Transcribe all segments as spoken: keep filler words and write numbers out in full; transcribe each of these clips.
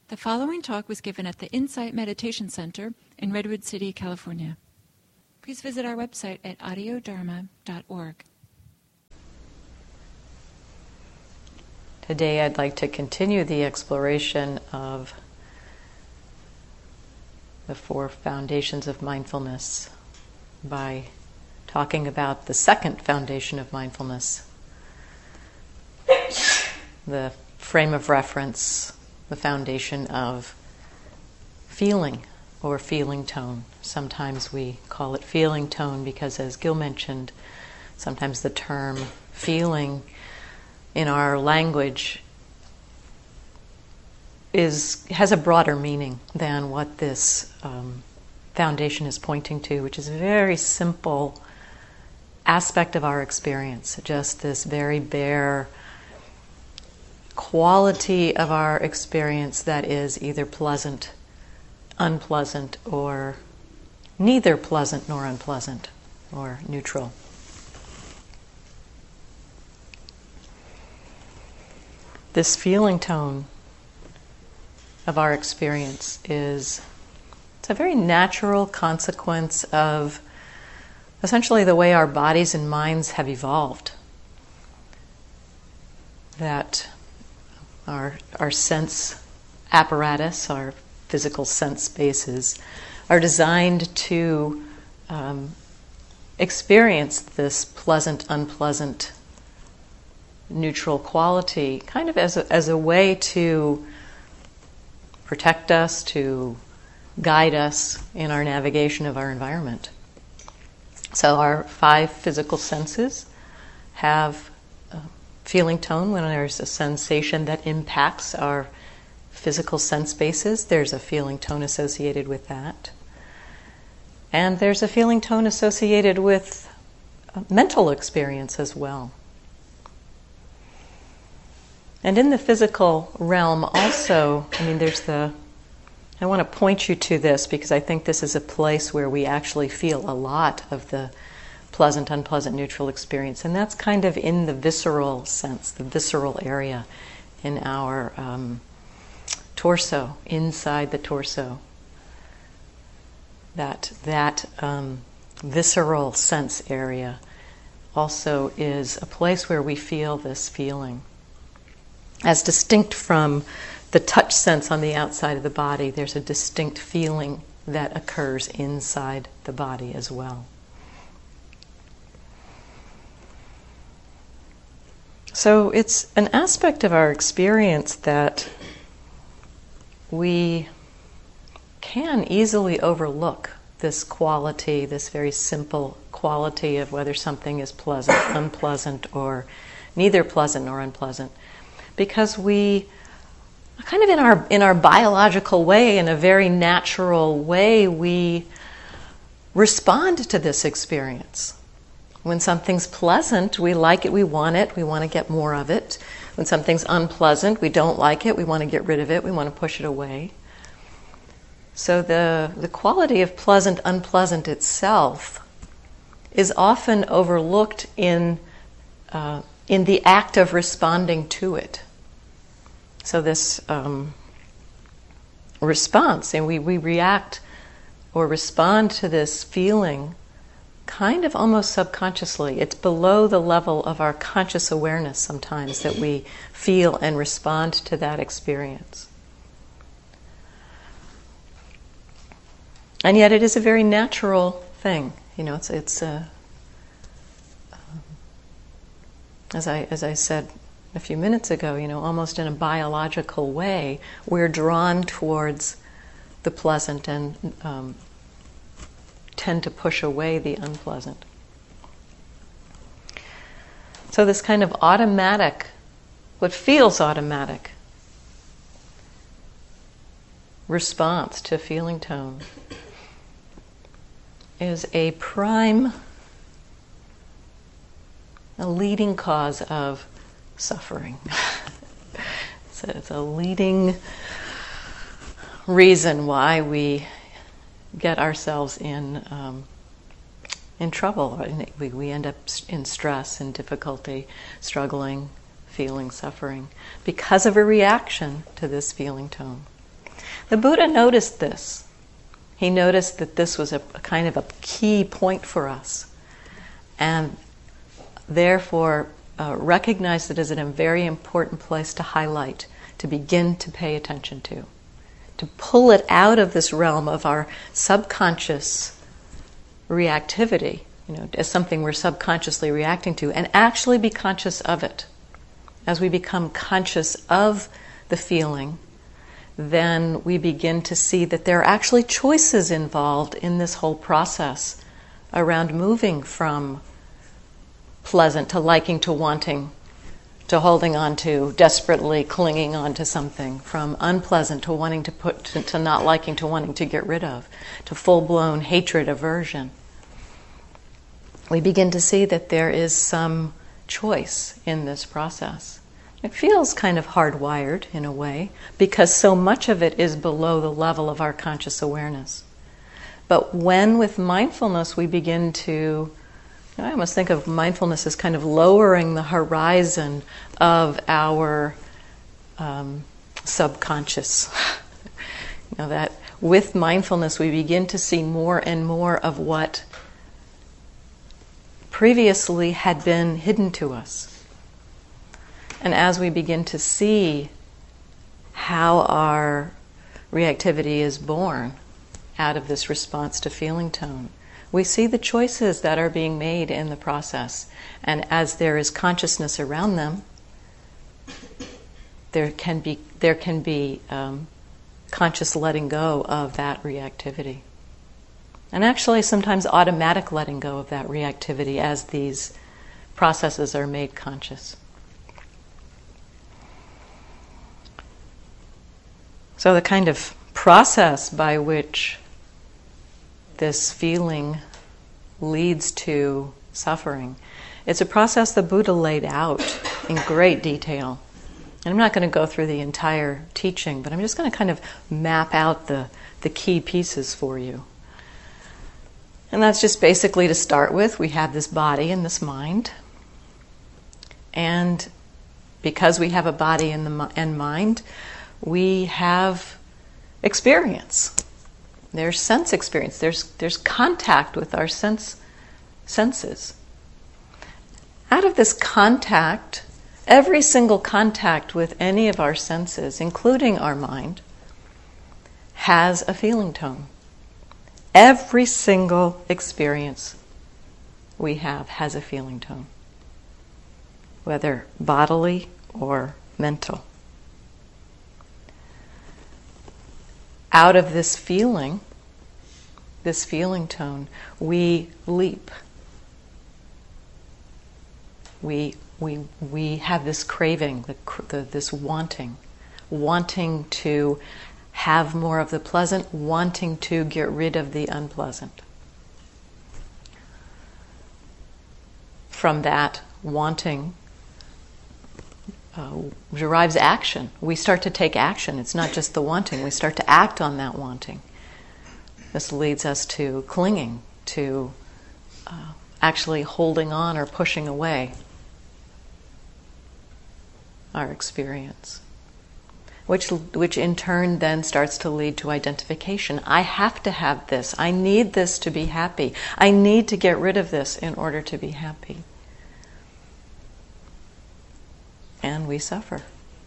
The following talk was given at the Insight Meditation Center in Redwood City, California. Please visit our website at audio dharma dot org. Today I'd like to continue the exploration of the four foundations of mindfulness by talking about the second foundation of mindfulness, the frame of reference, the foundation of feeling or feeling tone. Sometimes we call it feeling tone because, as Gil mentioned, sometimes the term feeling in our language is has a broader meaning than what this um, foundation is pointing to, which is a very simple aspect of our experience, just this very bare quality of our experience that is either pleasant, unpleasant, or neither pleasant nor unpleasant, or neutral. This feeling tone of our experience is it's a very natural consequence of essentially the way our bodies and minds have evolved. That Our, our sense apparatus, our physical sense spaces, are designed to um, experience this pleasant, unpleasant, neutral quality kind of as a, as a way to protect us, to guide us in our navigation of our environment. So our five physical senses have feeling tone. When there's a sensation that impacts our physical sense bases, there's a feeling tone associated with that. And there's a feeling tone associated with mental experience as well. And in the physical realm also, I mean, there's the, I want to point you to this because I think this is a place where we actually feel a lot of the pleasant, unpleasant, neutral experience. And that's kind of in the visceral sense, the visceral area in our um, torso, inside the torso. That, that um, visceral sense area also is a place where we feel this feeling. As distinct from the touch sense on the outside of the body, there's a distinct feeling that occurs inside the body as well. So it's an aspect of our experience that we can easily overlook, this quality, this very simple quality of whether something is pleasant, unpleasant, or neither pleasant nor unpleasant, because we kind of in our in our biological way, in a very natural way, we respond to this experience. When something's pleasant, we like it, we want it, we want to get more of it. When something's unpleasant, we don't like it, we want to get rid of it, we want to push it away. So the, the quality of pleasant, unpleasant itself is often overlooked in, uh, in the act of responding to it. So this um, response, and we, we react or respond to this feeling kind of almost subconsciously. It's below the level of our conscious awareness sometimes that we feel and respond to that experience. And yet it is a very natural thing. You know, it's it's a, um, as I as I said a few minutes ago, you know, almost in a biological way, we're drawn towards the pleasant and um, tend to push away the unpleasant. So this kind of automatic, what feels automatic, response to feeling tone is a prime, a leading cause of suffering. So it's a leading reason why we get ourselves in um, in trouble. We, we end up in stress and difficulty, struggling, feeling suffering, because of a reaction to this feeling tone. The Buddha noticed this. He noticed that this was a, a kind of a key point for us, and therefore uh, recognized it as a very important place to highlight, to begin to pay attention to, to pull it out of this realm of our subconscious reactivity, you know, as something we're subconsciously reacting to, and actually be conscious of it. As we become conscious of the feeling, then we begin to see that there are actually choices involved in this whole process around moving from pleasant to liking to wanting to holding on to, desperately clinging on to something, from unpleasant to wanting to put to, to not liking to wanting to get rid of, to full-blown hatred, aversion. We begin to see that there is some choice in this process. It feels kind of hardwired in a way, because so much of it is below the level of our conscious awareness. But when with mindfulness we begin to, I almost think of mindfulness as kind of lowering the horizon of our um, subconscious. You know, that with mindfulness we begin to see more and more of what previously had been hidden to us. And as we begin to see how our reactivity is born out of this response to feeling tone, we see the choices that are being made in the process. And as there is consciousness around them, there can be there can be um, conscious letting go of that reactivity. And actually sometimes automatic letting go of that reactivity as these processes are made conscious. So the kind of process by which this feeling leads to suffering, it's a process the Buddha laid out in great detail. And I'm not going to go through the entire teaching, but I'm just going to kind of map out the, the key pieces for you. And that's just basically, to start with, we have this body and this mind. And because we have a body and, the, and mind, we have experience. There's sense experience. There's there's contact with our sense senses. Out of this contact, every single contact with any of our senses, including our mind, has a feeling tone. Every single experience we have has a feeling tone, whether bodily or mental. Out of this feeling, this feeling tone, we leap. We we we have this craving, the, the, this wanting, wanting to have more of the pleasant, wanting to get rid of the unpleasant. From that wanting Uh, derives action. We start to take action. It's not just the wanting. We start to act on that wanting. This leads us to clinging, to uh, actually holding on or pushing away our experience, which which in turn then starts to lead to identification. I have to have this. I need this to be happy. I need to get rid of this in order to be happy. And we suffer.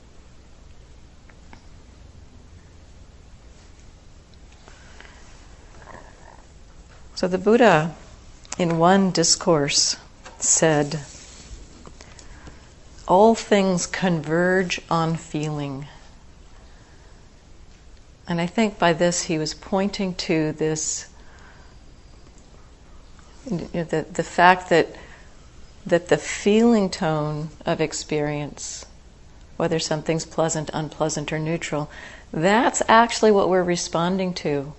So the Buddha, in one discourse, said, "All things converge on feeling." And I think by this he was pointing to this, you know, the, the fact that that the feeling tone of experience, whether something's pleasant, unpleasant, or neutral, that's actually what we're responding to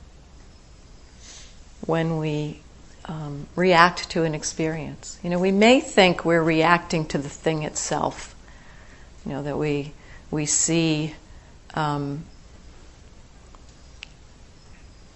when we um, react to an experience. You know, we may think we're reacting to the thing itself. You know, that we we see um,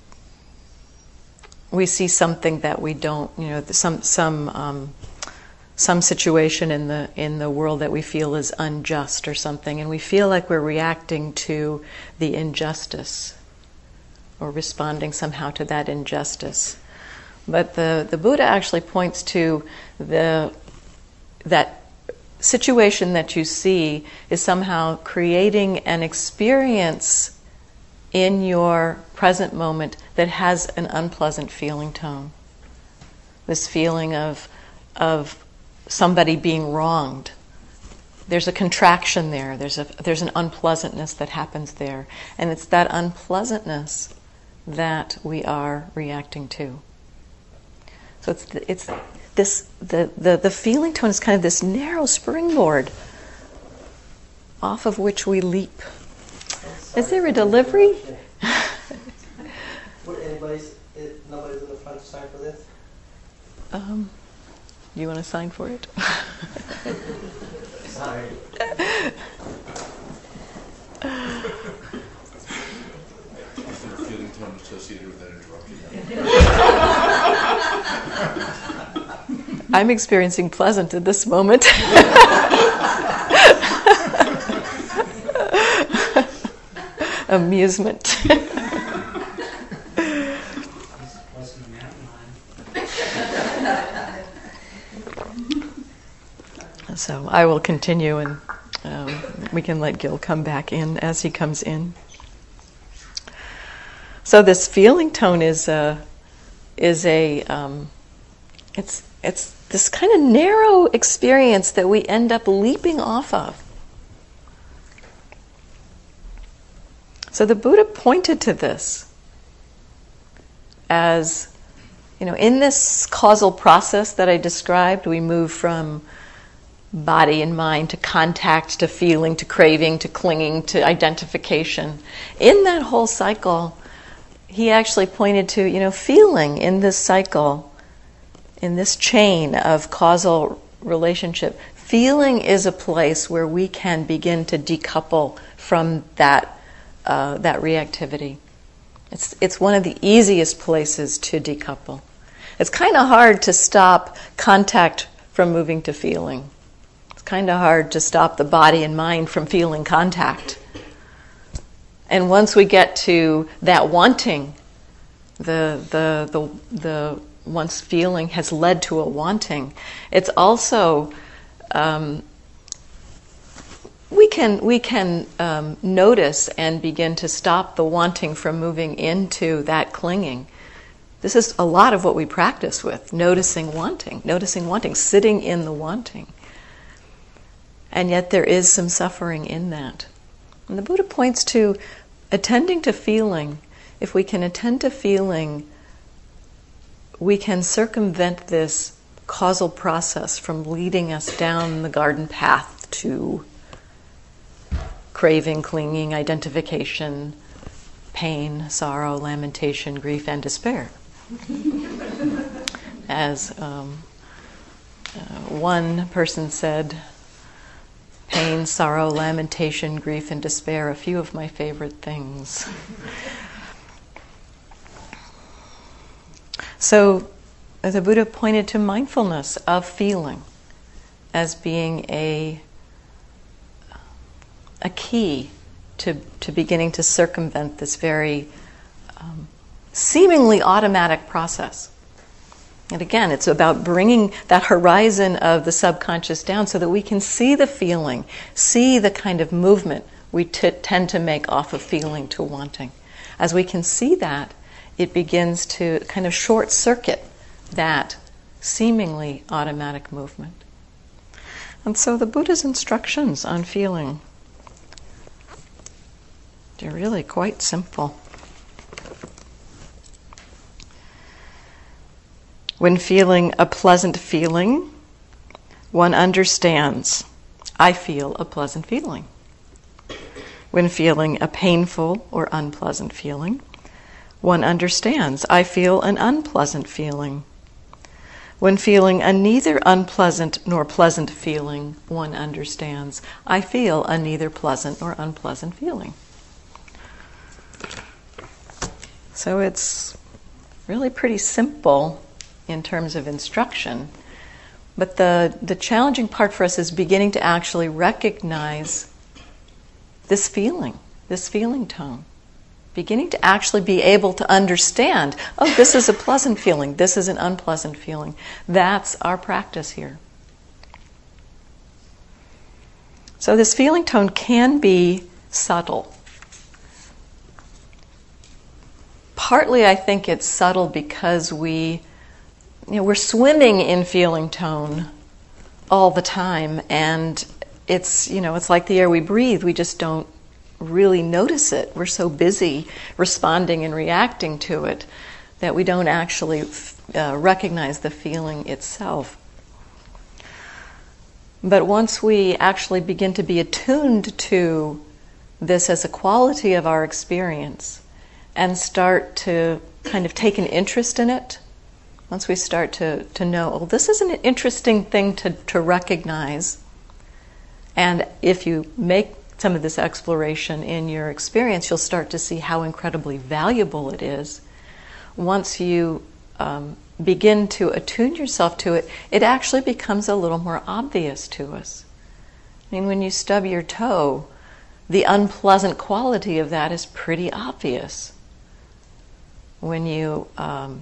we see something that we don't. You know, some some. Um, some situation in the in the world that we feel is unjust or something, and we feel like we're reacting to the injustice or responding somehow to that injustice. But the, the Buddha actually points to the that situation that you see is somehow creating an experience in your present moment that has an unpleasant feeling tone. This feeling of of somebody being wronged. There's a contraction there. There's a there's an unpleasantness that happens there, and it's that unpleasantness that we are reacting to. So it's it's this the, the the feeling tone is kind of this narrow springboard off of which we leap. Is there a delivery? Would anybody, nobody's in the front to sign for this? Um, do you want to sign for it? Sorry. Is there a feeling tone associated with that interruption? I'm experiencing pleasant at this moment. Amusement. So I will continue, and um, we can let Gil come back in as he comes in. So this feeling tone is a is a um, it's it's this kind of narrow experience that we end up leaping off of. So the Buddha pointed to this as, you know, in this causal process that I described, we move from body and mind to contact, to feeling, to craving, to clinging, to identification. In that whole cycle, he actually pointed to, you know, feeling in this cycle, in this chain of causal relationship. Feeling is a place where we can begin to decouple from that uh, that reactivity. It's it's one of the easiest places to decouple. It's kind of hard to stop contact from moving to feeling. It's kind of hard to stop the body and mind from feeling contact. And once we get to that wanting, the the the the once feeling has led to a wanting, it's also um, we can we can um, notice and begin to stop the wanting from moving into that clinging. This is a lot of what we practice with, noticing wanting, noticing wanting, sitting in the wanting. And yet there is some suffering in that. And the Buddha points to attending to feeling. If we can attend to feeling, we can circumvent this causal process from leading us down the garden path to craving, clinging, identification, pain, sorrow, lamentation, grief, and despair. As um, uh, one person said, pain, sorrow, lamentation, grief, and despair, a few of my favorite things. So the Buddha pointed to mindfulness of feeling as being a a key to, to beginning to circumvent this very um, seemingly automatic process. And again, it's about bringing that horizon of the subconscious down so that we can see the feeling, see the kind of movement we t- tend to make off of feeling to wanting. As we can see that, it begins to kind of short circuit that seemingly automatic movement. And so the Buddha's instructions on feeling, they're really quite simple. When feeling a pleasant feeling, one understands, I feel a pleasant feeling. When feeling a painful or unpleasant feeling, one understands, I feel an unpleasant feeling. When feeling a neither unpleasant nor pleasant feeling, one understands, I feel a neither pleasant nor unpleasant feeling. So it's really pretty simple in terms of instruction, But the, the challenging part for us is beginning to actually recognize this feeling, this feeling tone. Beginning to actually be able to understand, oh, this is a pleasant feeling, this is an unpleasant feeling. That's our practice here. So this feeling tone can be subtle. Partly I think it's subtle because we, you know, we're swimming in feeling tone all the time, and it's, you know, it's like the air we breathe. We just don't really notice it. We're so busy responding and reacting to it that we don't actually uh, recognize the feeling itself. But once we actually begin to be attuned to this as a quality of our experience and start to kind of take an interest in it, once we start to, to know, oh, this is an interesting thing to, to recognize, and if you make some of this exploration in your experience, you'll start to see how incredibly valuable it is. Once you um, begin to attune yourself to it, it actually becomes a little more obvious to us. I mean, when you stub your toe, the unpleasant quality of that is pretty obvious. When you um,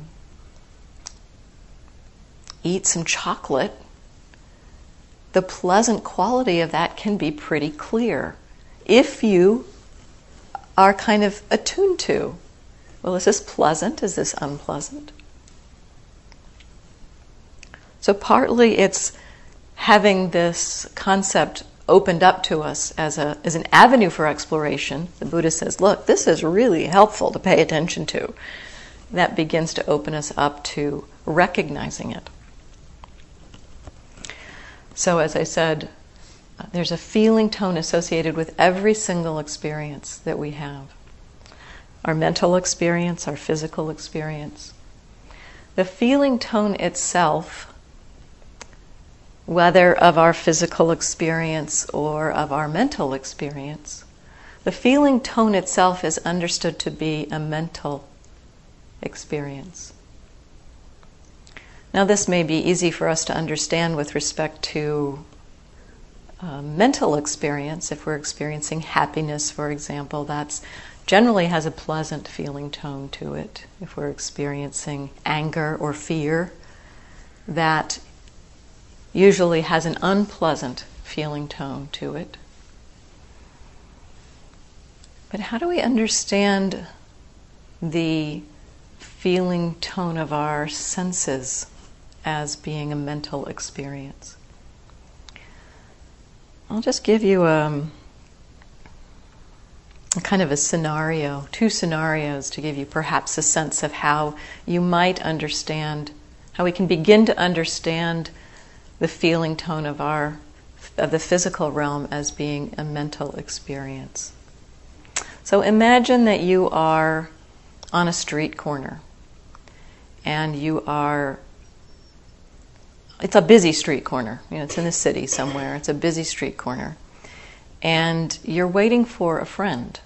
eat some chocolate, the pleasant quality of that can be pretty clear if you are kind of attuned to, well, is this pleasant? Is this unpleasant? So partly it's having this concept opened up to us as a as an avenue for exploration. The Buddha says, look, this is really helpful to pay attention to. That begins to open us up to recognizing it. So as I said, there's a feeling tone associated with every single experience that we have. Our mental experience, our physical experience. The feeling tone itself, whether of our physical experience or of our mental experience, the feeling tone itself is understood to be a mental experience. Now, this may be easy for us to understand with respect to uh, mental experience. If we're experiencing happiness, for example, that's generally has a pleasant feeling tone to it. If we're experiencing anger or fear, that usually has an unpleasant feeling tone to it. But how do we understand the feeling tone of our senses as being a mental experience? I'll just give you a, a kind of a scenario, two scenarios to give you perhaps a sense of how you might understand, how we can begin to understand the feeling tone of our of the physical realm as being a mental experience. So imagine that you are on a street corner and you are, it's a busy street corner, you know, it's in the city somewhere, it's a busy street corner, and you're waiting for a friend.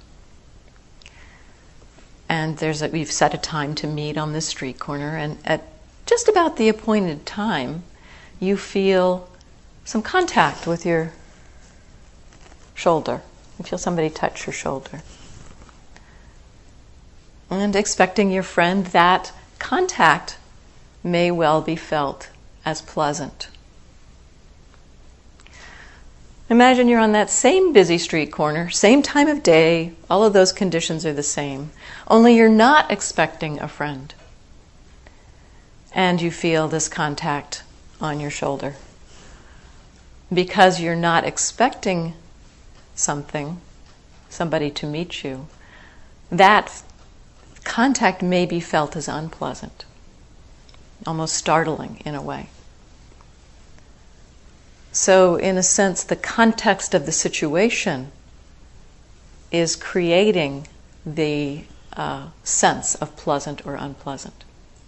And there's a, we've set a time to meet on this street corner, and at just about the appointed time, you feel some contact with your shoulder. You feel somebody touch your shoulder. And expecting your friend, that contact may well be felt as pleasant. Imagine you're on that same busy street corner, same time of day, all of those conditions are the same, only you're not expecting a friend. And you feel this contact on your shoulder. Because you're not expecting something, somebody to meet you, that contact may be felt as unpleasant, almost startling in a way. So, in a sense, the context of the situation is creating the uh, sense of pleasant or unpleasant.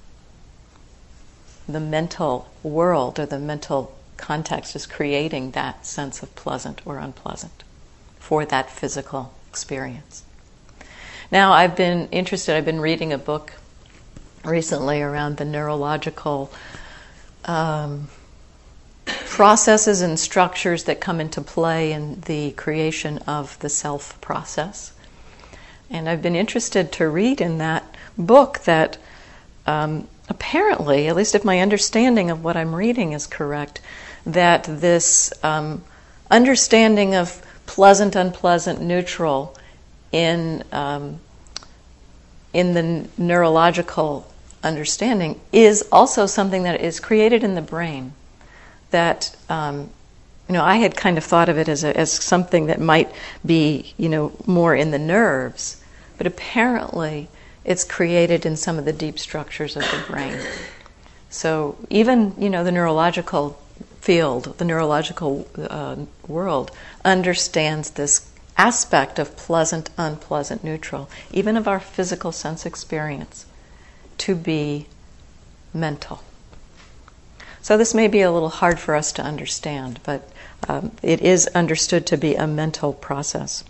The mental world or the mental context is creating that sense of pleasant or unpleasant for that physical experience. Now, I've been interested, I've been reading a book recently around the neurological um, processes and structures that come into play in the creation of the self process. And I've been interested to read in that book that um, apparently, at least if my understanding of what I'm reading is correct, that this um, understanding of pleasant, unpleasant, neutral in um, in the neurological understanding is also something that is created in the brain. That um, you know, I had kind of thought of it as a, as something that might be, you know, more in the nerves, but apparently it's created in some of the deep structures of the brain. So even, you know, the neurological field, the neurological uh, world understands this aspect of pleasant, unpleasant, neutral, even of our physical sense experience, to be mental. So this may be a little hard for us to understand, but um, it is understood to be a mental process.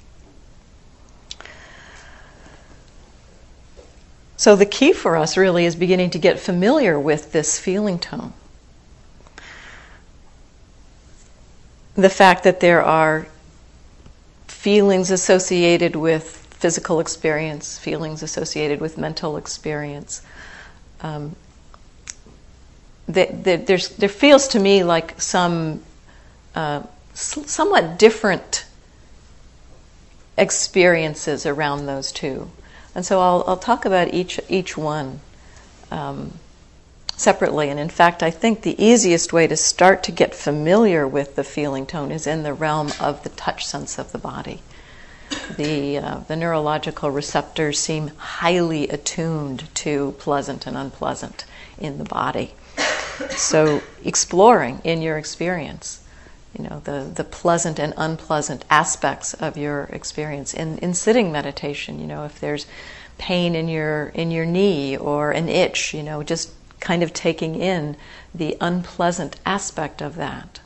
So the key for us really is beginning to get familiar with this feeling tone. The fact that there are feelings associated with physical experience, feelings associated with mental experience. Um, that, that there's, there feels to me like some uh, somewhat different experiences around those two. And so I'll, I'll talk about each each one um, separately. And in fact, I think the easiest way to start to get familiar with the feeling tone is in the realm of the touch sense of the body. The, uh, the neurological receptors seem highly attuned to pleasant and unpleasant in the body. So exploring in your experience, you know, the, the pleasant and unpleasant aspects of your experience. In, in sitting meditation, you know, if there's pain in your in your knee or an itch, you know, just kind of taking in the unpleasant aspect of that.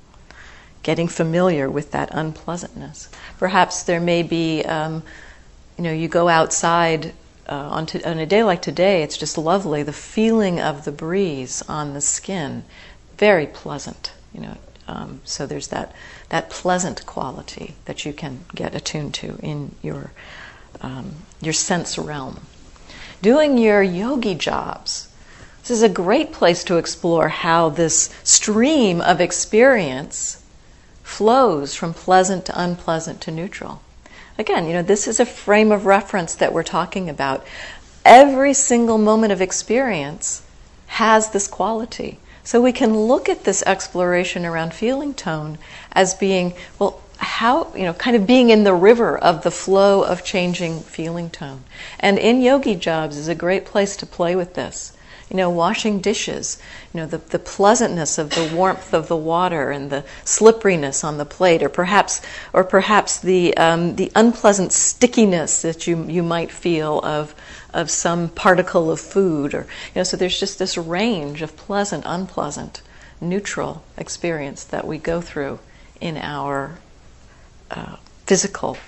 Getting familiar with that unpleasantness. Perhaps there may be, um, you know, you go outside uh, on, to, on a day like today, it's just lovely. The feeling of the breeze on the skin, very pleasant, you know. Um, so there's that that pleasant quality that you can get attuned to in your um, your sense realm. Doing your yogi jobs. This is a great place to explore how this stream of experience flows from pleasant to unpleasant to neutral. Again, you know, this is a frame of reference that we're talking about. Every single moment of experience has this quality. So we can look at this exploration around feeling tone as being, well, how, you know, kind of being in the river of the flow of changing feeling tone. And in yogi jobs is a great place to play with this. You know, washing dishes, you know, the, the pleasantness of the warmth of the water and the slipperiness on the plate, or perhaps or perhaps the um, the unpleasant stickiness that you you might feel of of some particle of food, or, you know, so there's just this range of pleasant, unpleasant, neutral experience that we go through in our uh, physical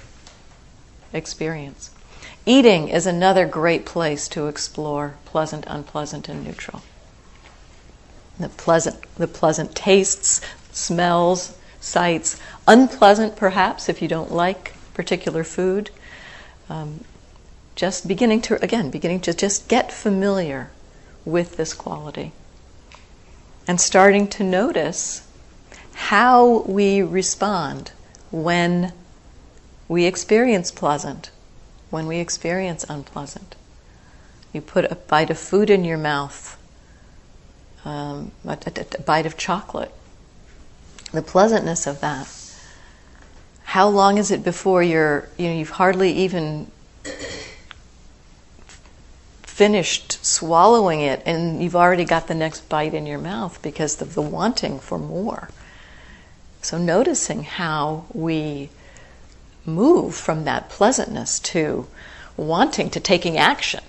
experience. Eating is another great place to explore pleasant, unpleasant, and neutral. The pleasant, the pleasant tastes, smells, sights. Unpleasant, perhaps, if you don't like particular food. Um, just beginning to, again, beginning to just get familiar with this quality. And starting to notice how we respond when we experience pleasant, when we experience unpleasant. You put a bite of food in your mouth, um, a, a, a bite of chocolate. The pleasantness of that. How long is it before you're, you know, you've hardly even finished swallowing it and you've already got the next bite in your mouth because of the wanting for more. So noticing how we move from that pleasantness to wanting, to taking action.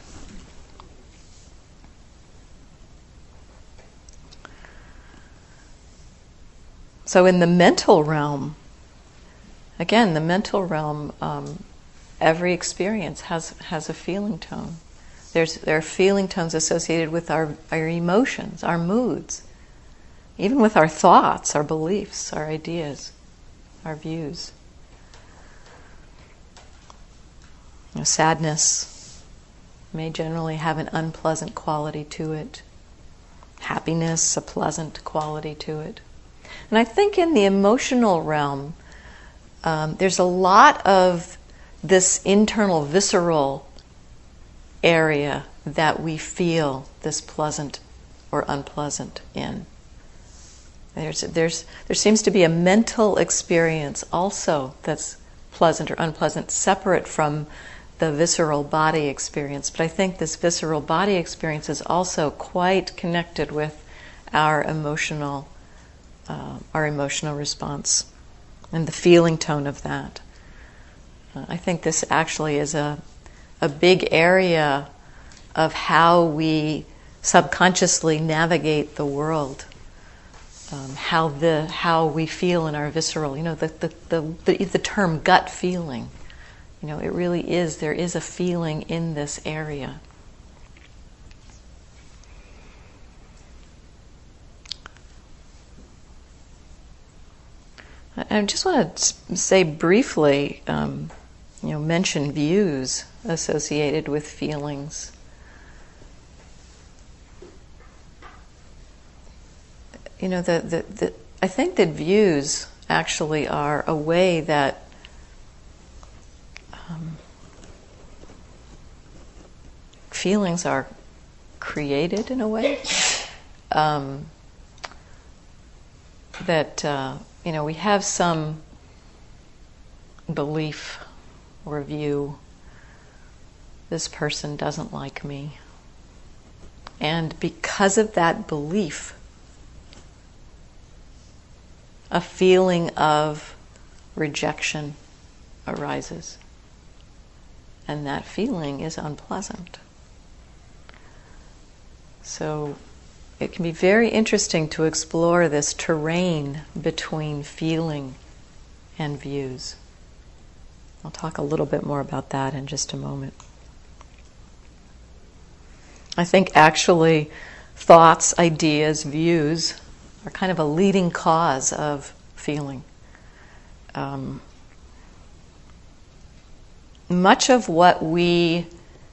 So in the mental realm, again, the mental realm, um, every experience has has a feeling tone. There's there are feeling tones associated with our, our emotions, our moods. even with our thoughts, our beliefs, our ideas, our views. You know, sadness may generally have an unpleasant quality to it. Happiness, a pleasant quality to it. And I think in the emotional realm, um, there's a lot of this internal, visceral area that we feel this pleasant or unpleasant in. There's, there's, there seems to be a mental experience also that's pleasant or unpleasant, separate from the visceral body experience. But I think this visceral body experience is also quite connected with our emotional, uh, our emotional response and the feeling tone of that. Uh, I think this actually is a, a big area of how we subconsciously navigate the world. Um, how the how we feel in our visceral, you know, the the, the the the term gut feeling. You know, it really is, there is a feeling in this area. I just want to say briefly, um, you know, mention views associated with feelings. You know, the, the, the I think that views actually are a way that um, feelings are created in a way. Um, that, uh, you know, we have some belief or view, this person doesn't like me. And because of that belief, a feeling of rejection arises. And that feeling is unpleasant. So it can be very interesting to explore this terrain between feeling and views. I'll talk a little bit more about that in just a moment. I think actually thoughts, ideas, views are kind of a leading cause of feeling. Um, much of what we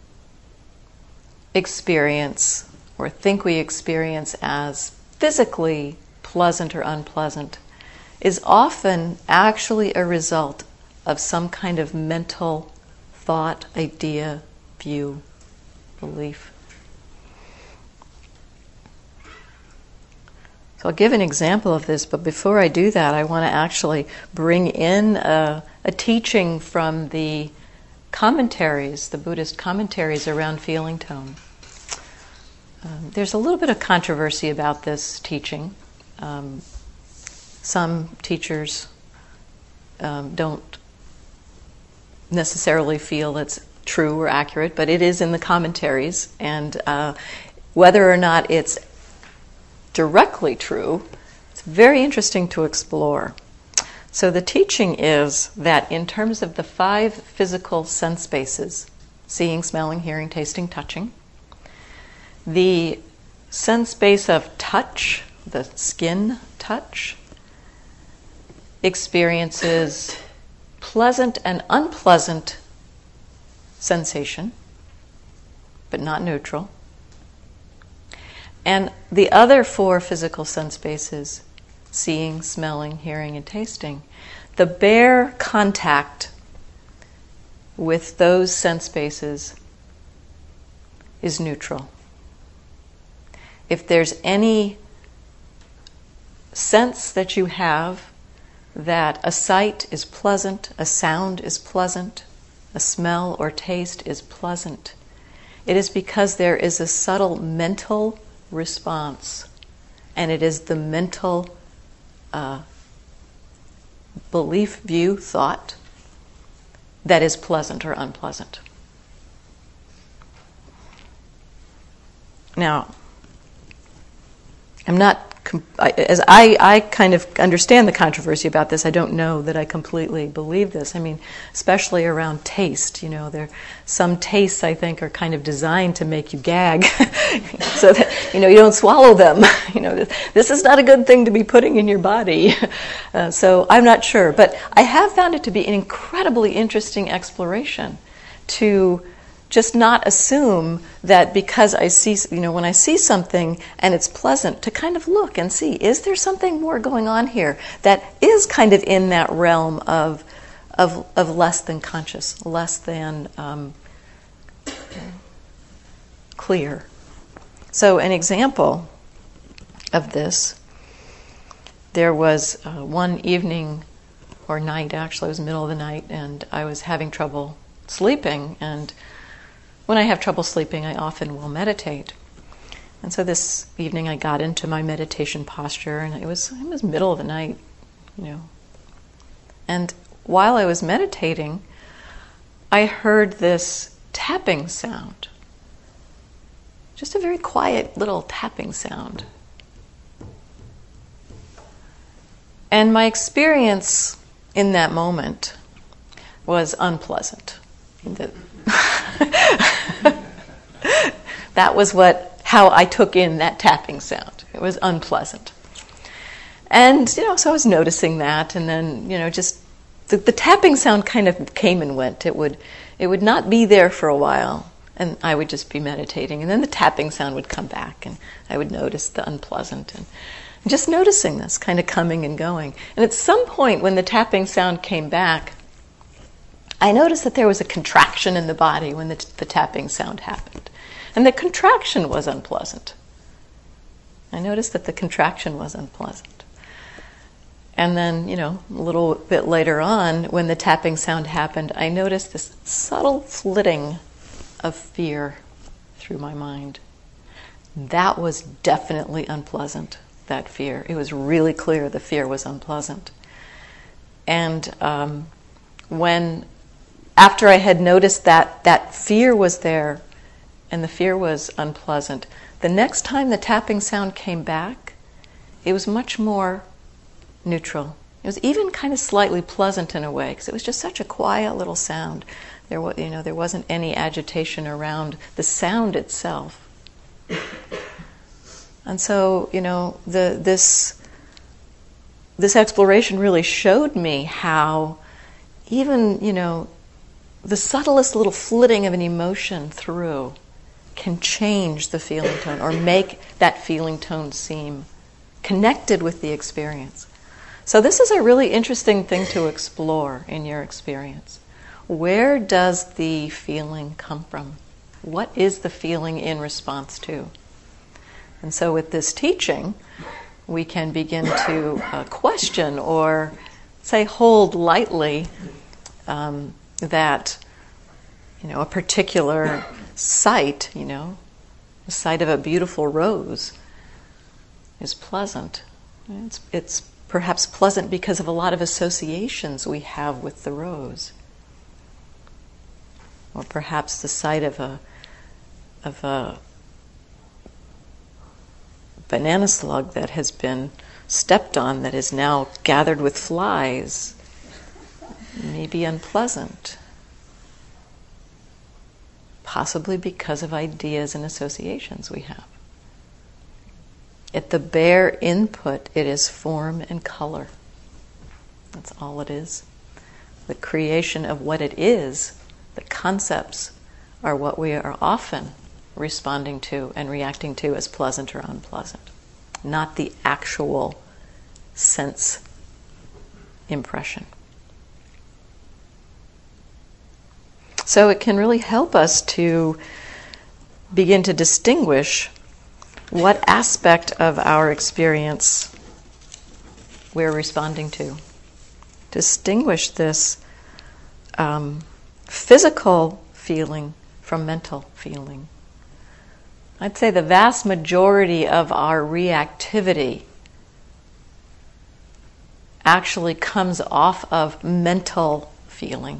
experience or think we experience as physically pleasant or unpleasant is often actually a result of some kind of mental thought, idea, view, belief. So I'll give an example of this, but before I do that, I want to actually bring in a, a teaching from the commentaries, the Buddhist commentaries around feeling tone. Um, there's a little bit of controversy about this teaching. Um, some teachers um, don't necessarily feel it's true or accurate, but it is in the commentaries, and uh, whether or not it's directly true, it's very interesting to explore. So the teaching is that in terms of the five physical sense spaces, seeing, smelling, hearing, tasting, touching, the sense space of touch, the skin touch, experiences pleasant and unpleasant sensation, but not neutral. And the other four physical sense spaces, seeing, smelling, hearing, and tasting, the bare contact with those sense spaces is neutral. If there's any sense that you have that a sight is pleasant, a sound is pleasant, a smell or taste is pleasant, it is because there is a subtle mental response, and it is the mental uh, belief, view, thought that is pleasant or unpleasant. Now, I'm not as I, I kind of understand the controversy about this, I don't know that I completely believe this. I mean, especially around taste, you know, there some tastes I think are kind of designed to make you gag, so that you know you don't swallow them. You know, this, this is not a good thing to be putting in your body. Uh, so I'm not sure, but I have found it to be an incredibly interesting exploration to just not assume that because I see, you know, when I see something and it's pleasant, to kind of look and see, is there something more going on here that is kind of in that realm of of, of less than conscious, less than um, clear. So an example of this, there was uh, one evening or night, actually it was the middle of the night, and I was having trouble sleeping, and when I have trouble sleeping, I often will meditate. And so this evening I got into my meditation posture, and it was it was middle of the night, you know. And while I was meditating, I heard this tapping sound. Just a very quiet little tapping sound. And my experience in that moment was unpleasant. That was what how I took in that tapping sound. It was unpleasant. And, you know, so I was noticing that, and then, you know, just the, the tapping sound kind of came and went. It would it would not be there for a while, and I would just be meditating, and then the tapping sound would come back, and I would notice the unpleasant, and just noticing this kind of coming and going. And at some point when the tapping sound came back, I noticed that there was a contraction in the body when the, t- the tapping sound happened. And the contraction was unpleasant. I noticed that the contraction was unpleasant. And then, you know, a little bit later on, when the tapping sound happened, I noticed this subtle flitting of fear through my mind. That was definitely unpleasant, that fear. It was really clear the fear was unpleasant. And um, when, after I had noticed that that fear was there, and the fear was unpleasant, the next time the tapping sound came back, it was much more neutral. It was even kind of slightly pleasant in a way, because it was just such a quiet little sound. There was, you know, there wasn't any agitation around the sound itself. And so, you know, the this this exploration really showed me how even, you know, the subtlest little flitting of an emotion through can change the feeling tone or make that feeling tone seem connected with the experience. So this is a really interesting thing to explore in your experience. Where does the feeling come from? What is the feeling in response to? And so with this teaching, we can begin to uh, question or say hold lightly um, that, you know, a particular sight, you know, the sight of a beautiful rose is pleasant. It's, it's perhaps pleasant because of a lot of associations we have with the rose. Or perhaps the sight of a of a banana slug that has been stepped on, that is now gathered with flies, may be unpleasant. Possibly because of ideas and associations we have. At the bare input, it is form and color. That's all it is. The creation of what it is, the concepts, are what we are often responding to and reacting to as pleasant or unpleasant, not the actual sense impression. So it can really help us to begin to distinguish what aspect of our experience we're responding to. Distinguish this um, physical feeling from mental feeling. I'd say the vast majority of our reactivity actually comes off of mental feeling.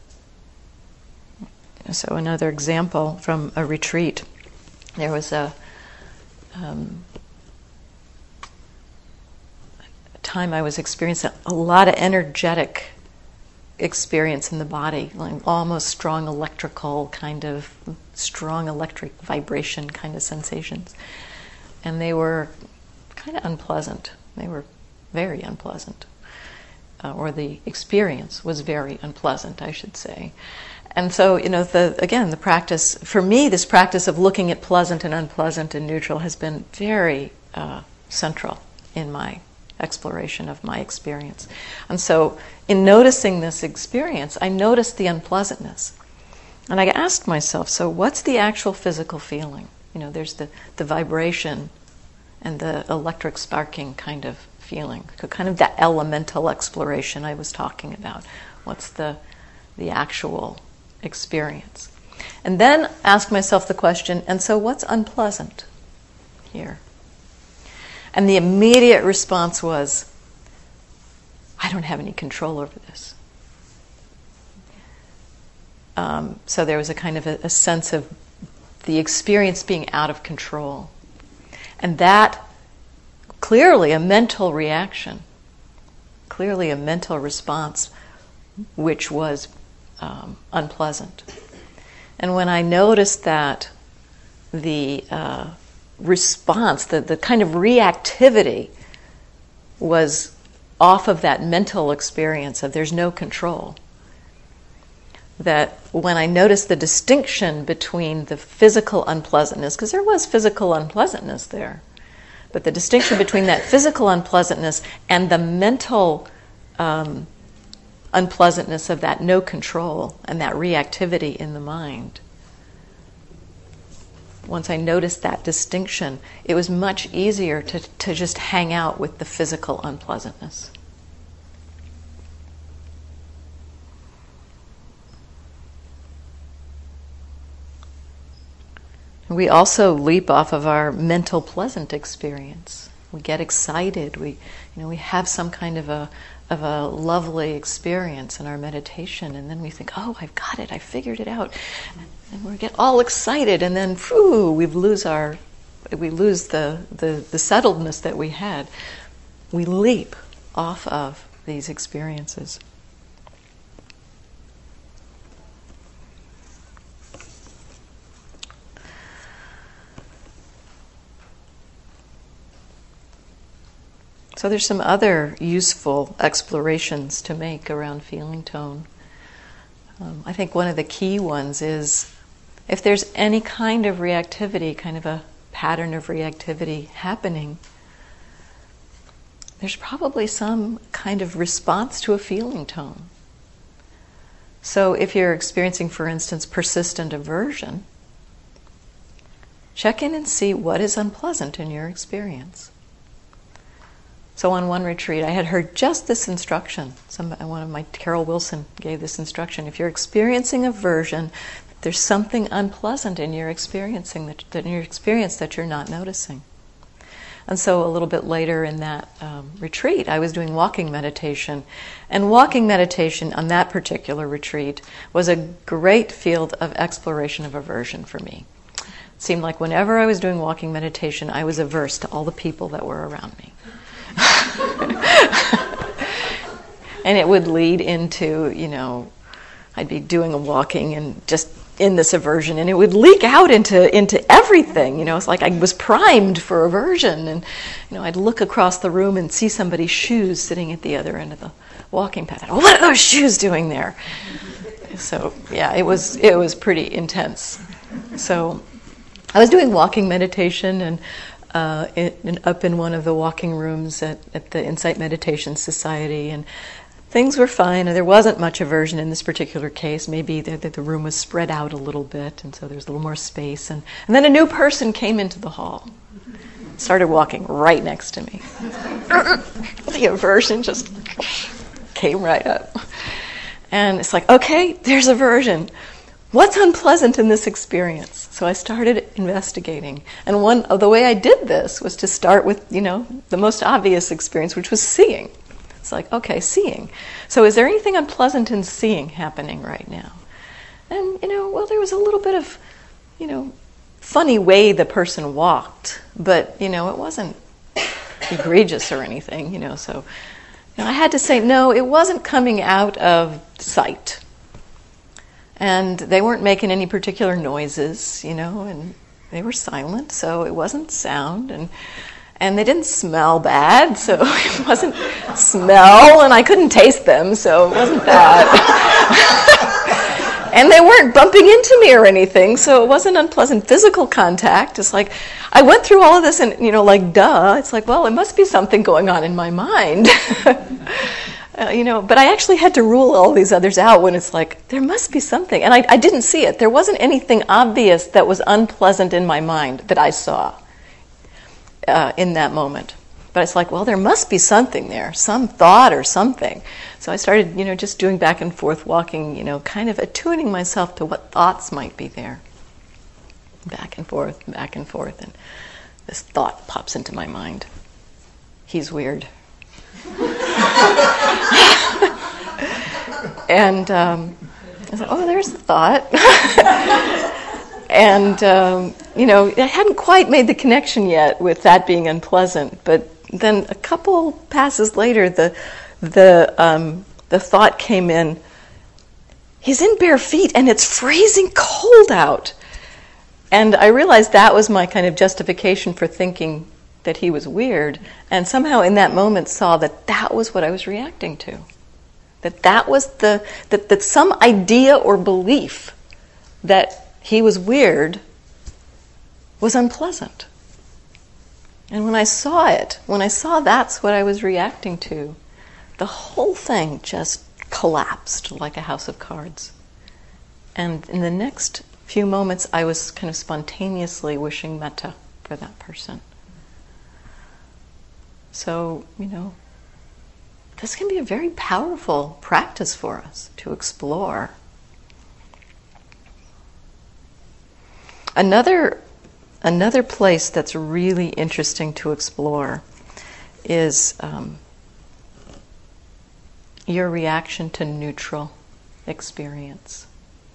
So another example from a retreat. There was a um, time I was experiencing a lot of energetic experience in the body, like almost strong electrical kind of, strong electric vibration kind of sensations. And they were kind of unpleasant. They were very unpleasant. Uh, or the experience was very unpleasant, I should say. And so, you know, the again, the practice, for me, this practice of looking at pleasant and unpleasant and neutral has been very uh, central in my exploration of my experience. And so, in noticing this experience, I noticed the unpleasantness. And I asked myself, so what's the actual physical feeling? You know, there's the, the vibration and the electric sparking kind of feeling, kind of that elemental exploration I was talking about. What's the the actual experience? And then ask myself the question, and so what's unpleasant here? And the immediate response was, I don't have any control over this. Um, so there was a kind of a, a sense of the experience being out of control. And that, clearly a mental reaction, clearly a mental response, which was um, unpleasant. And when I noticed that the uh, response, the, the kind of reactivity was off of that mental experience of there's no control, that when I noticed the distinction between the physical unpleasantness, because there was physical unpleasantness there, but the distinction between that physical unpleasantness and the mental um, unpleasantness of that no control and that reactivity in the mind. Once I noticed that distinction, it was much easier to, to just hang out with the physical unpleasantness. We also leap off of our mental pleasant experience. We get excited. We, you know, we have some kind of a of a lovely experience in our meditation, and then we think, "Oh, I've got it! I figured it out," and we get all excited, and then, phew, we lose our, we lose the the, the settledness that we had. We leap off of these experiences. So there's some other useful explorations to make around feeling tone. Um, I think one of the key ones is if there's any kind of reactivity, kind of a pattern of reactivity happening, there's probably some kind of response to a feeling tone. So if you're experiencing, for instance, persistent aversion, check in and see what is unpleasant in your experience. So on one retreat, I had heard just this instruction. Some, one of my, Carol Wilson gave this instruction. If you're experiencing aversion, there's something unpleasant in your experiencing that, that in your experience that you're not noticing. And so a little bit later in that um, retreat, I was doing walking meditation. And walking meditation on that particular retreat was a great field of exploration of aversion for me. It seemed like whenever I was doing walking meditation, I was averse to all the people that were around me. And it would lead into, you know, I'd be doing a walking and just in this aversion, and it would leak out into into everything. You know, it's like I was primed for aversion, and you know, I'd look across the room and see somebody's shoes sitting at the other end of the walking path. Oh, what are those shoes doing there? So yeah, it was it was pretty intense. So I was doing walking meditation and. Uh, in, in, up in one of the walking rooms at, at the Insight Meditation Society, and things were fine. There wasn't much aversion in this particular case. Maybe the, the, the room was spread out a little bit, and so there was a little more space. And, and then a new person came into the hall, started walking right next to me. The aversion just came right up. And it's like, okay, there's aversion. What's unpleasant in this experience? So I started investigating. And one of the way I did this was to start with, you know, the most obvious experience, which was seeing. It's like, okay, seeing. So is there anything unpleasant in seeing happening right now? And, you know, well, there was a little bit of, you know, funny way the person walked, but, you know, it wasn't egregious or anything, you know, so you know, I had to say, no, it wasn't coming out of sight. And they weren't making any particular noises, you know, and they were silent, so it wasn't sound, and and they didn't smell bad, so it wasn't smell, and I couldn't taste them, so it wasn't that. And they weren't bumping into me or anything, so it wasn't unpleasant physical contact. It's like, I went through all of this and, you know, like, duh, it's like, well, it must be something going on in my mind. Uh, you know, but I actually had to rule all these others out when it's like, there must be something. And I, I didn't see it. There wasn't anything obvious that was unpleasant in my mind that I saw uh, in that moment. But it's like, well, there must be something there, some thought or something. So I started, you know, just doing back and forth walking, you know, kind of attuning myself to what thoughts might be there. Back and forth, back and forth. And this thought pops into my mind. He's weird. And um, I was like, oh, there's the thought. And, um, you know, I hadn't quite made the connection yet with that being unpleasant. But then a couple passes later, the the um, the thought came in, he's in bare feet and it's freezing cold out. And I realized that was my kind of justification for thinking that he was weird, and somehow in that moment saw that that was what I was reacting to. That that was the, that, that some idea or belief that he was weird was unpleasant. And when I saw it, when I saw that's what I was reacting to, the whole thing just collapsed like a house of cards. And in the next few moments, I was kind of spontaneously wishing metta for that person. So, you know, this can be a very powerful practice for us to explore. Another, another place that's really interesting to explore is um, your reaction to neutral experience.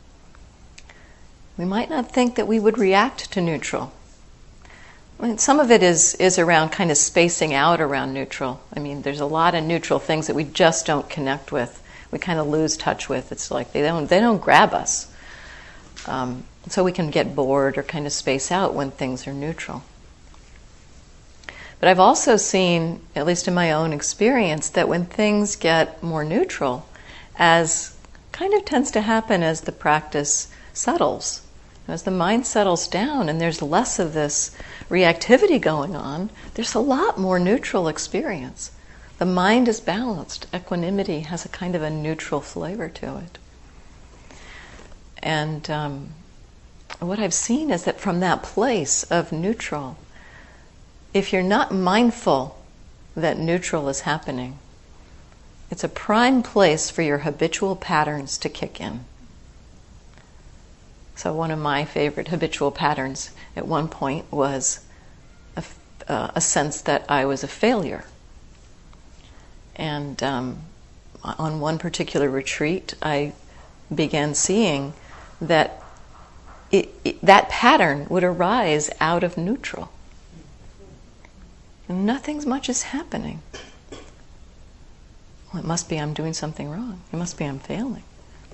We might not think that we would react to neutral. I mean, some of it is, is around kind of spacing out around neutral. I mean, there's a lot of neutral things that we just don't connect with. We kind of lose touch with. It's like they don't they don't grab us. Um, so we can get bored or kind of space out when things are neutral. But I've also seen, at least in my own experience, that when things get more neutral, as kind of tends to happen as the practice settles, as the mind settles down and there's less of this reactivity going on, there's a lot more neutral experience. The mind is balanced. Equanimity has a kind of a neutral flavor to it. And um, what I've seen is that from that place of neutral, if you're not mindful that neutral is happening, it's a prime place for your habitual patterns to kick in. So one of my favorite habitual patterns at one point was a, uh, a sense that I was a failure. And um, on one particular retreat, I began seeing that it, it, that pattern would arise out of neutral. And nothing much is happening. Well, it must be I'm doing something wrong. It must be I'm failing.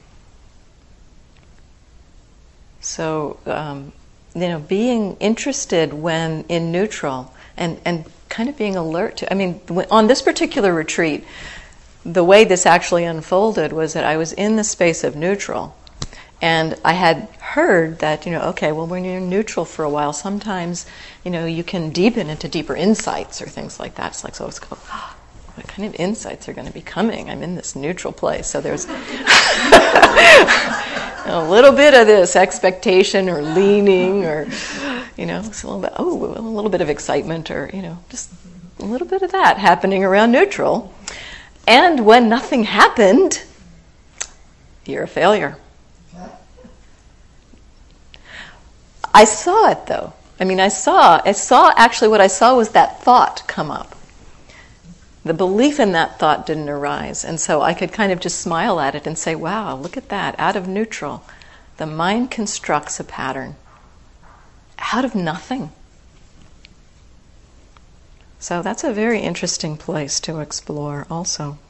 So, um, you know, being interested when in neutral and, and kind of being alert to, I mean, on this particular retreat, the way this actually unfolded was that I was in the space of neutral, and I had heard that, you know, okay, well, when you're neutral for a while, sometimes, you know, you can deepen into deeper insights or things like that. It's like, so it's called, oh, what kind of insights are going to be coming? I'm in this neutral place. So there's a little bit of this expectation or leaning or, you know, it's a little bit, oh, a little bit of excitement or, you know, just a little bit of that happening around neutral. And when nothing happened, you're a failure. I saw it though. I mean, I saw, I saw actually what I saw was that thought come up. The belief in that thought didn't arise. And so I could kind of just smile at it and say, wow, look at that, out of neutral. The mind constructs a pattern. out of nothing. So that's a very interesting place to explore also.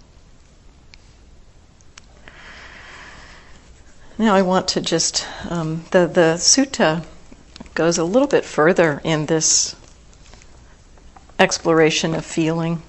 Now I want to just, um, the, the sutta goes a little bit further in this exploration of feeling.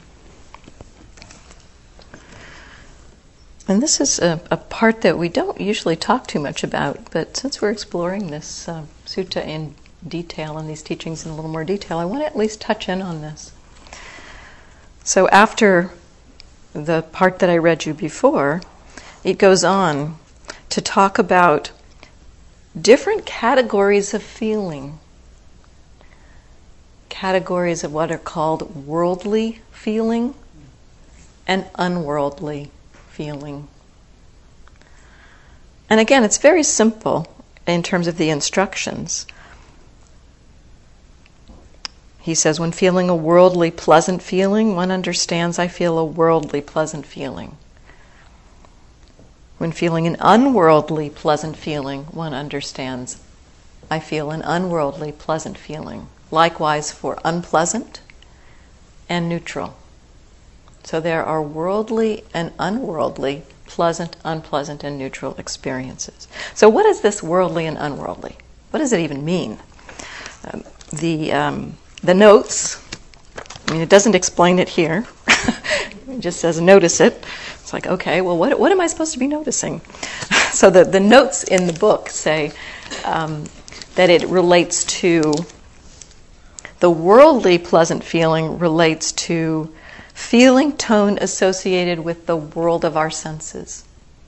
And this is a, a part that we don't usually talk too much about, but since we're exploring this uh, sutta in detail and these teachings in a little more detail, I want to at least touch in on this. So after the part that I read you before, it goes on to talk about different categories of feeling. Categories of what are called worldly feeling and unworldly feeling. And again, it's very simple in terms of the instructions. He says, when feeling a worldly pleasant feeling, one understands I feel a worldly pleasant feeling. When feeling an unworldly pleasant feeling, one understands I feel an unworldly pleasant feeling. Likewise for unpleasant and neutral. So there are worldly and unworldly, pleasant, unpleasant, and neutral experiences. So what is this worldly and unworldly? What does it even mean? Um, the um, the notes, I mean, it doesn't explain it here. It just says notice it. It's like, okay, well, what what am I supposed to be noticing? So the, the notes in the book say um, that it relates to, the worldly pleasant feeling relates to feeling tone associated with the world of our senses.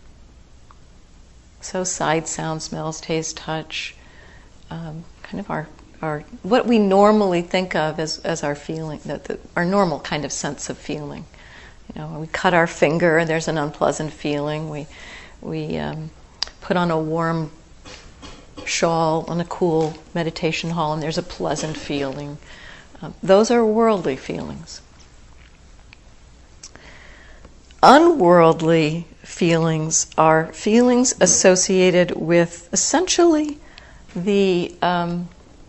So sight, sound, smells, taste, touch, um, kind of our, our what we normally think of as, as our feeling, the, the, our normal kind of sense of feeling. You know, when we cut our finger and there's an unpleasant feeling. We we um, put on a warm shawl in a cool meditation hall and there's a pleasant feeling. Um, those are worldly feelings. Unworldly feelings are feelings associated with essentially the, um,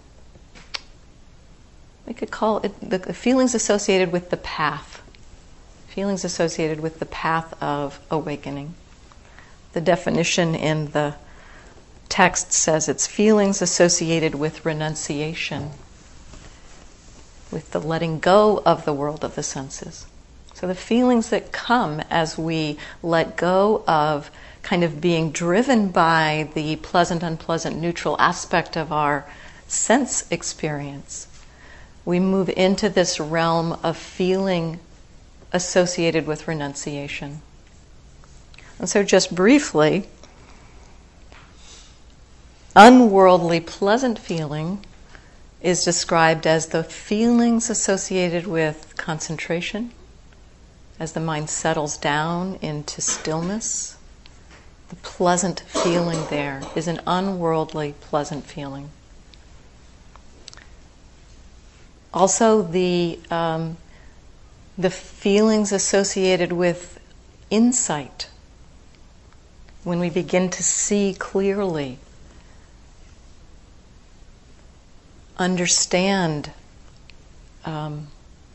we could call it the, the feelings associated with the path. Feelings associated with the path of awakening. The definition in the text says it's feelings associated with renunciation, with the letting go of the world of the senses. So the feelings that come as we let go of kind of being driven by the pleasant, unpleasant, neutral aspect of our sense experience, we move into this realm of feeling associated with renunciation. And so just briefly, unworldly pleasant feeling is described as the feelings associated with concentration, as the mind settles down into stillness. The pleasant feeling there is an unworldly pleasant feeling. Also, the um, the feelings associated with insight, when we begin to see clearly, understand um,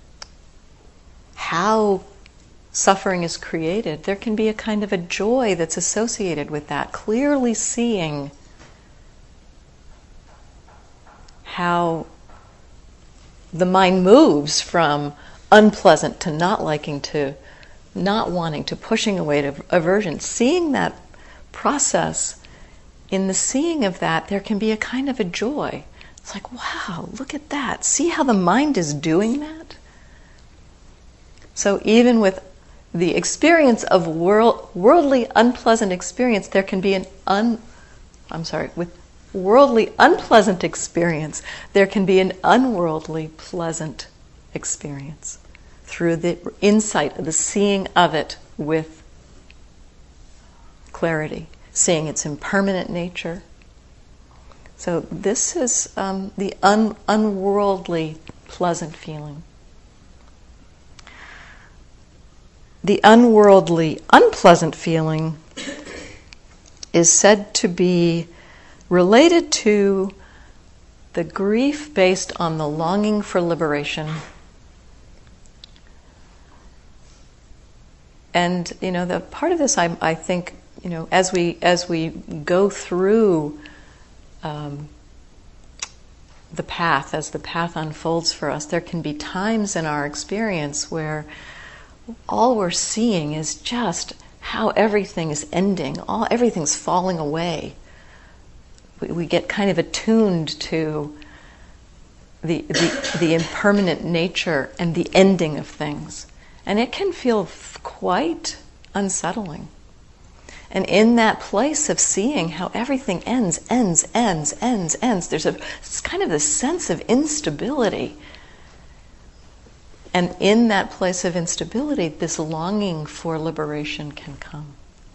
how suffering is created, there can be a kind of a joy that's associated with that, clearly seeing how the mind moves from unpleasant to not liking to not wanting to pushing away to aversion. Seeing that process, in the seeing of that, there can be a kind of a joy. It's like, wow, look at that. See how the mind is doing that? So even with the experience of world, worldly unpleasant experience, there can be an un, I'm sorry, with worldly unpleasant experience, there can be an unworldly pleasant experience through the insight, the seeing of it with clarity, seeing its impermanent nature. So this is um, the un- unworldly pleasant feeling. The unworldly unpleasant feeling is said to be related to the grief based on the longing for liberation. And you know, the part of this, I, I think, you know, as we as we go through um, the path, as the path unfolds for us, there can be times in our experience where all we're seeing is just how everything is ending, all everything's falling away. We, we get kind of attuned to the, the the impermanent nature and the ending of things, and it can feel f- quite unsettling. And in that place of seeing how everything ends, ends, ends, ends, ends, there's a it's kind of this sense of instability. And in that place of instability, this longing for liberation can come.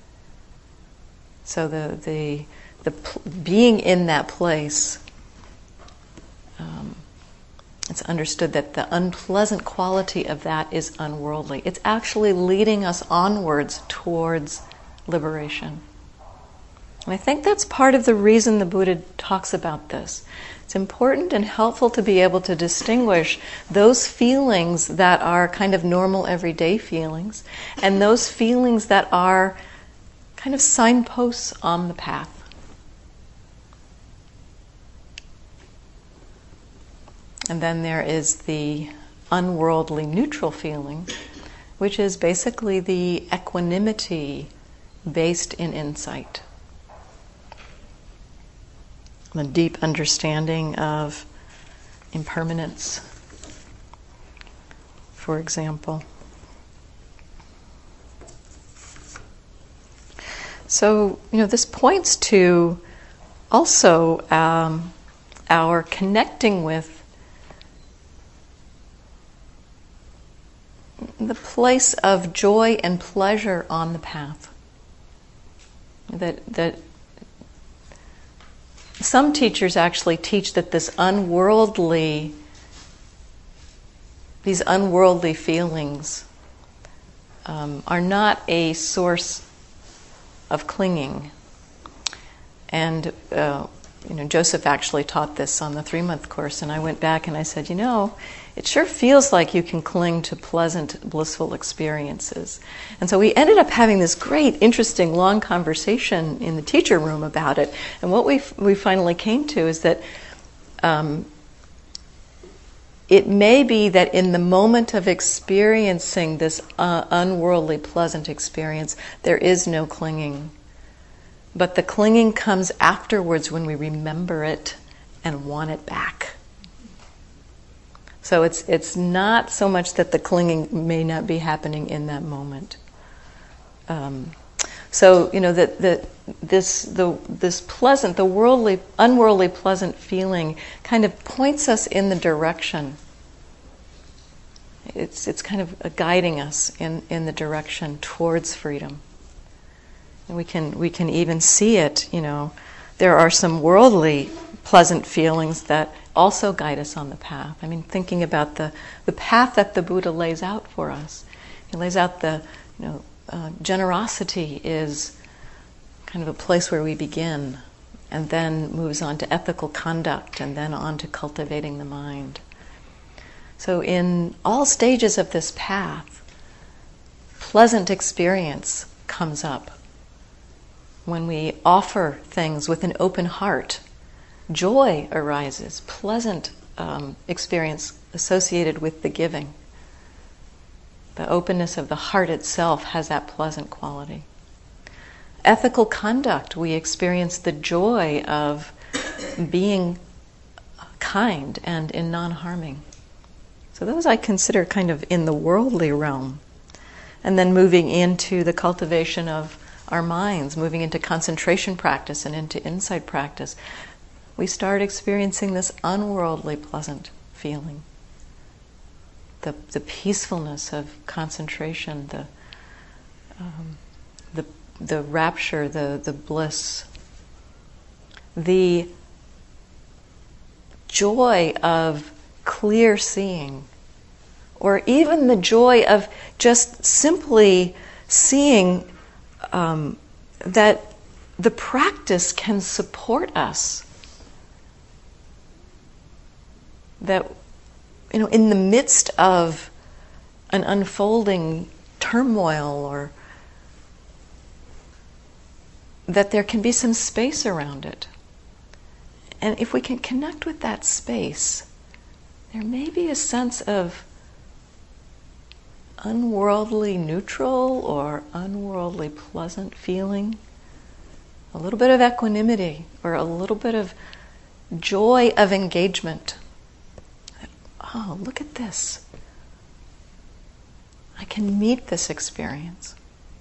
So the the the being in that place, um, it's understood that the unpleasant quality of that is unworldly. It's actually leading us onwards towards liberation. And I think that's part of the reason the Buddha talks about this. It's important and helpful to be able to distinguish those feelings that are kind of normal everyday feelings and those feelings that are kind of signposts on the path. And then there is the unworldly neutral feeling, which is basically the equanimity based in insight. The deep understanding of impermanence, for example. So, you know, this points to also um, our connecting with the place of joy and pleasure on the path. That that some teachers actually teach that this unworldly, these unworldly feelings um, are not a source of clinging. And uh, you know, Joseph actually taught this on the three-month course, and I went back and I said, you know, it sure feels like you can cling to pleasant, blissful experiences. And so we ended up having this great, interesting, long conversation in the teacher room about it. And what we we finally came to is that um, it may be that in the moment of experiencing this uh, unworldly, pleasant experience, there is no clinging. But the clinging comes afterwards when we remember it and want it back. So it's it's not so much that the clinging may not be happening in that moment. Um, so you know that that this the this pleasant, the worldly, unworldly, pleasant feeling kind of points us in the direction. It's it's kind of guiding us in, in the direction towards freedom. And we can we can even see it. You know, there are some worldly pleasant feelings that also guide us on the path. I mean, thinking about the, the path that the Buddha lays out for us. He lays out the, you know, uh, generosity is kind of a place where we begin, and then moves on to ethical conduct, and then on to cultivating the mind. So in all stages of this path, pleasant experience comes up. When we offer things with an open heart, joy arises, pleasant um, experience associated with the giving. The openness of the heart itself has that pleasant quality. Ethical conduct, we experience the joy of being kind and in non-harming. So those I consider kind of in the worldly realm. And then moving into the cultivation of our minds, moving into concentration practice and into insight practice, we start experiencing this unworldly pleasant feeling. The the peacefulness of concentration, the um, the the rapture, the the bliss, the joy of clear seeing, or even the joy of just simply seeing um, that the practice can support us that, you know, in the midst of an unfolding turmoil, or that there can be some space around it. And if we can connect with that space, there may be a sense of unworldly neutral or unworldly pleasant feeling, a little bit of equanimity or a little bit of joy of engagement. Oh, look at this. I can meet this experience.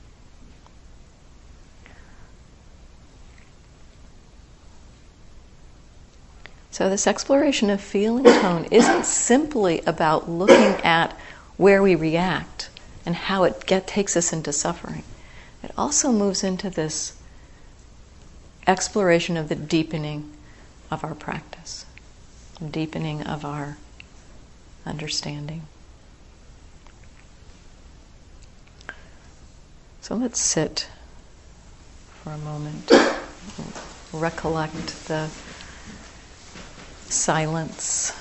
So this exploration of feeling tone isn't simply about looking at where we react and how it get, takes us into suffering. It also moves into this exploration of the deepening of our practice, deepening of our understanding. So let's sit for a moment, recollect the silence